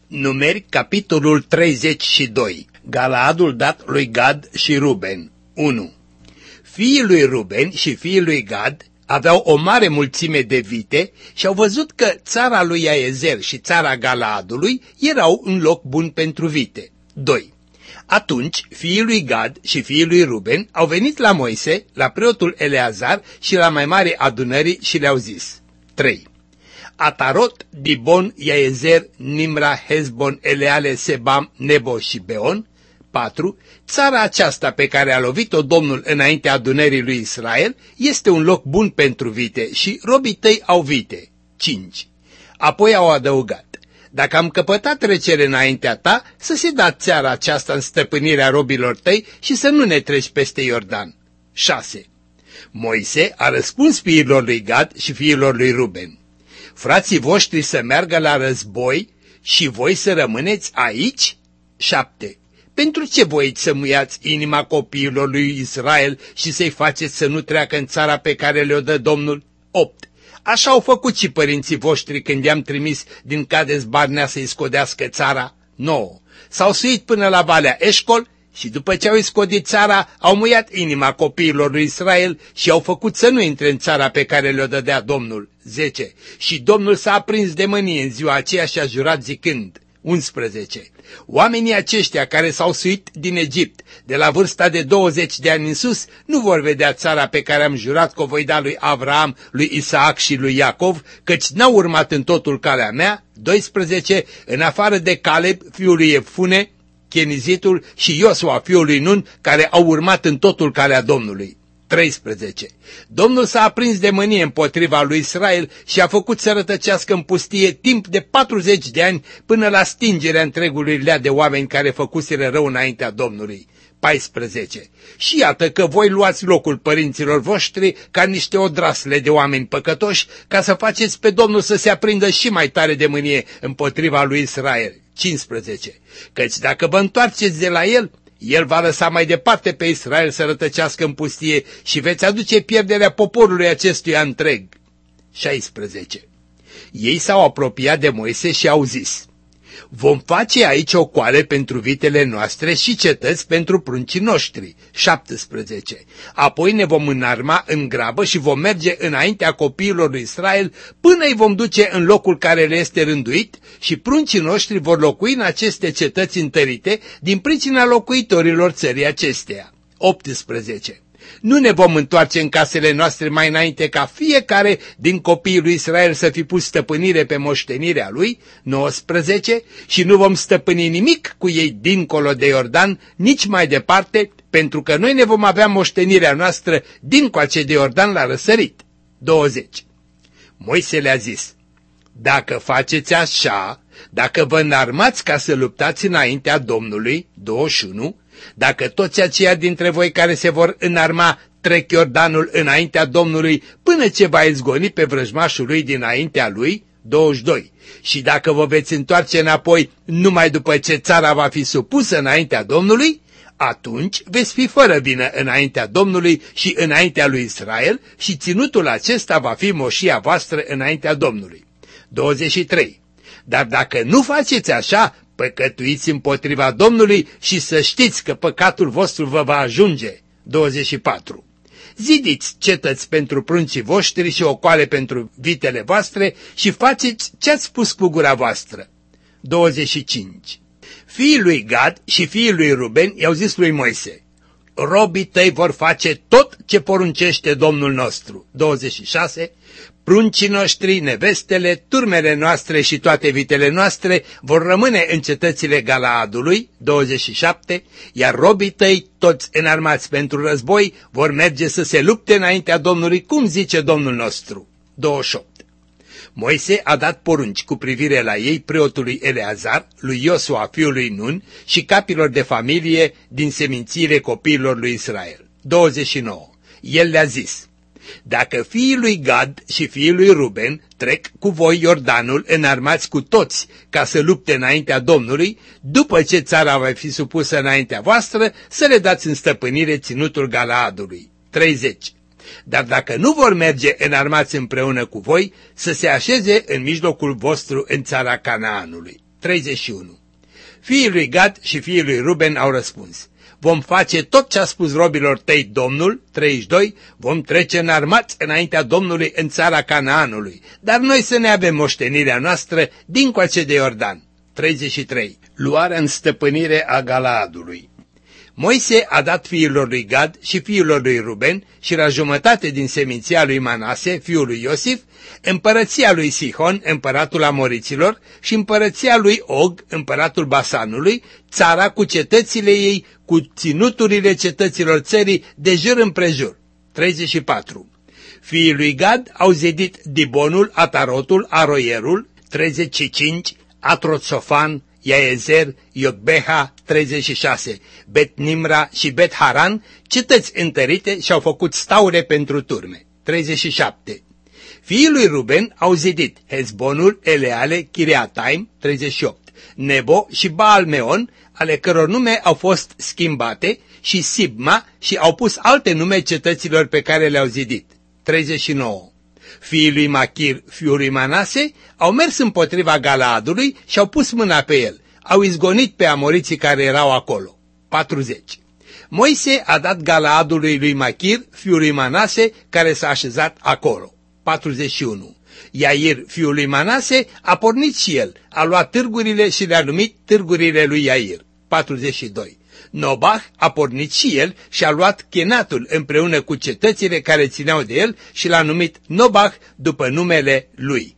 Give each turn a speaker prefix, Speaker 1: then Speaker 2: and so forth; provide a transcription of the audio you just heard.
Speaker 1: Numeri, capitolul 32. Galaadul dat lui Gad și Ruben. 1. Fiii lui Ruben și fiii lui Gad aveau o mare mulțime de vite și au văzut că țara lui Iaezer și țara Galaadului erau un loc bun pentru vite. 2. Atunci fiii lui Gad și fiii lui Ruben au venit la Moise, la preotul Eleazar și la mai mari adunării și le-au zis. 3. Atarot, Dibon, Iaezer, Nimra, Hezbon, Eleale, Sebam, Nebo și Beon. 4. Țara aceasta pe care a lovit-o Domnul înaintea adunării lui Israel este un loc bun pentru vite și robii tăi au vite. 5. Apoi au adăugat. Dacă am căpătat trecere înaintea ta, să se da țara aceasta în stăpânirea robilor tăi și să nu ne treci peste Iordan. 6. Moise a răspuns fiilor lui Gad și fiilor lui Ruben. Frații voștri să meargă la război și voi să rămâneți aici? 7. Pentru ce voiți să muiați inima copiilor lui Israel și să-i faceți să nu treacă în țara pe care le-o dă Domnul? 8. Așa au făcut și părinții voștri când i-am trimis din Cades Barnea să-i scodească țara. 9. S-au suit până la Valea Eșcol și după ce au iscodit țara, au muiat inima copiilor lui Israel și au făcut să nu intre în țara pe care le-o dădea Domnul. 10. Și Domnul s-a aprins de mânie în ziua aceea și a jurat zicând. 11. Oamenii aceștia care s-au suit din Egipt de la vârsta de 20 de ani în sus nu vor vedea țara pe care am jurat că o voi da lui Avraam, lui Isaac și lui Iacov, căci n-au urmat în totul calea mea. 12. În afară de Caleb, fiul lui Efune, Chenizitul și Iosua, fiul lui Nun, care au urmat în totul calea Domnului. 13. Domnul s-a aprins de mânie împotriva lui Israel și a făcut să rătăcească în pustie timp de 40 de ani până la stingerea întregului leat de oameni care făcuseră rău înaintea Domnului. 14. Și iată că voi luați locul părinților voștri ca niște odrasle de oameni păcătoși ca să faceți pe Domnul să se aprindă și mai tare de mânie împotriva lui Israel. 15. Căci dacă vă întoarceți de la el va lăsa mai departe pe Israel să rătăcească în pustie și veți aduce pierderea poporului acestuia întreg. 16. Ei s-au apropiat de Moise și au zis, vom face aici o coale pentru vitele noastre și cetăți pentru pruncii noștri. 17. Apoi ne vom înarma în grabă și vom merge înaintea copiilor lui Israel până îi vom duce în locul care le este rânduit și pruncii noștri vor locui în aceste cetăți întărite din pricina locuitorilor țării acesteia. 18. Nu ne vom întoarce în casele noastre mai înainte ca fiecare din copiii lui Israel să fi pus stăpânire pe moștenirea lui. 19. Și nu vom stăpâni nimic cu ei dincolo de Iordan, nici mai departe, pentru că noi ne vom avea moștenirea noastră dincoace de Iordan la răsărit. 20. Moise le-a zis, dacă faceți așa, dacă vă înarmați ca să luptați înaintea Domnului, 21, dacă toți aceia dintre voi care se vor înarma trec Iordanul înaintea Domnului până ce va izgoni pe vrăjmașul lui dinaintea lui, 22. Și dacă vă veți întoarce înapoi numai după ce țara va fi supusă înaintea Domnului, atunci veți fi fără vină înaintea Domnului și înaintea lui Israel și ținutul acesta va fi moșia voastră înaintea Domnului. 23. Dar dacă nu faceți așa, păcătuiți împotriva Domnului și să știți că păcatul vostru vă va ajunge. 24. Zidiți cetăți pentru pruncii voștri și ocoale pentru vitele voastre și faceți ce-ați spus cu gura voastră. 25. Fiii lui Gad și fiii lui Ruben i-au zis lui Moise, robii tăi vor face tot ce poruncește Domnul nostru. 26. Pruncii noștri, nevestele, turmele noastre și toate vitele noastre vor rămâne în cetățile Galaadului, 27, iar robii tăi, toți înarmați pentru război, vor merge să se lupte înaintea Domnului, cum zice Domnul nostru. 28. Moise a dat porunci cu privire la ei preotului Eleazar, lui Iosua fiului Nun și capilor de familie din semințiile copiilor lui Israel. 29. El le-a zis, dacă fiii lui Gad și fiii lui Ruben trec cu voi Iordanul înarmați cu toți ca să lupte înaintea Domnului, după ce țara va fi supusă înaintea voastră, să le dați în stăpânire ținutul Galaadului. 30. Dar dacă nu vor merge înarmați împreună cu voi, să se așeze în mijlocul vostru în țara Canaanului. 31. Fiii lui Gad și fiii lui Ruben au răspuns: vom face tot ce a spus robilor tăi Domnul, 32, vom trece înarmați înaintea Domnului în țara Canaanului, dar noi să ne avem moștenirea noastră dincoace de Iordan. 33. Luarea în stăpânire a Galaadului. Moise a dat fiilor lui Gad și fiilor lui Ruben și la jumătate din seminția lui Manase, fiul lui Iosif, împărăția lui Sihon, împăratul Amoriților, și împărăția lui Og, împăratul Basanului, țara cu cetățile ei, cu ținuturile cetăților țării de jur împrejur. 34. Fiii lui Gad au zidit Dibonul, Atarotul, Aroierul, 35, Atrotsofan, Iaezer, Iotbeha, 36, Bet-Nimra și Bet-Haran, cetăți întărite și-au făcut staule pentru turme. 37. Fiii lui Ruben au zidit Hezbonul, Eleale, Chiriataim, 38, Nebo și Baal-Meon, ale căror nume au fost schimbate, și Sibma, și au pus alte nume cetăților pe care le-au zidit. 39. Fiii lui Machir, fiul lui Manase, au mers împotriva Galaadului și au pus mâna pe el. Au izgonit pe amoriții care erau acolo. 40. Moise a dat Galaadului lui Machir, fiul lui Manase, care s-a așezat acolo. 41. Iair, fiul lui Manase, a pornit și el, a luat târgurile și le-a numit târgurile lui Iair. 42. Nobah a pornit și el și a luat Chenatul împreună cu cetățile care țineau de el și l-a numit Nobah după numele lui.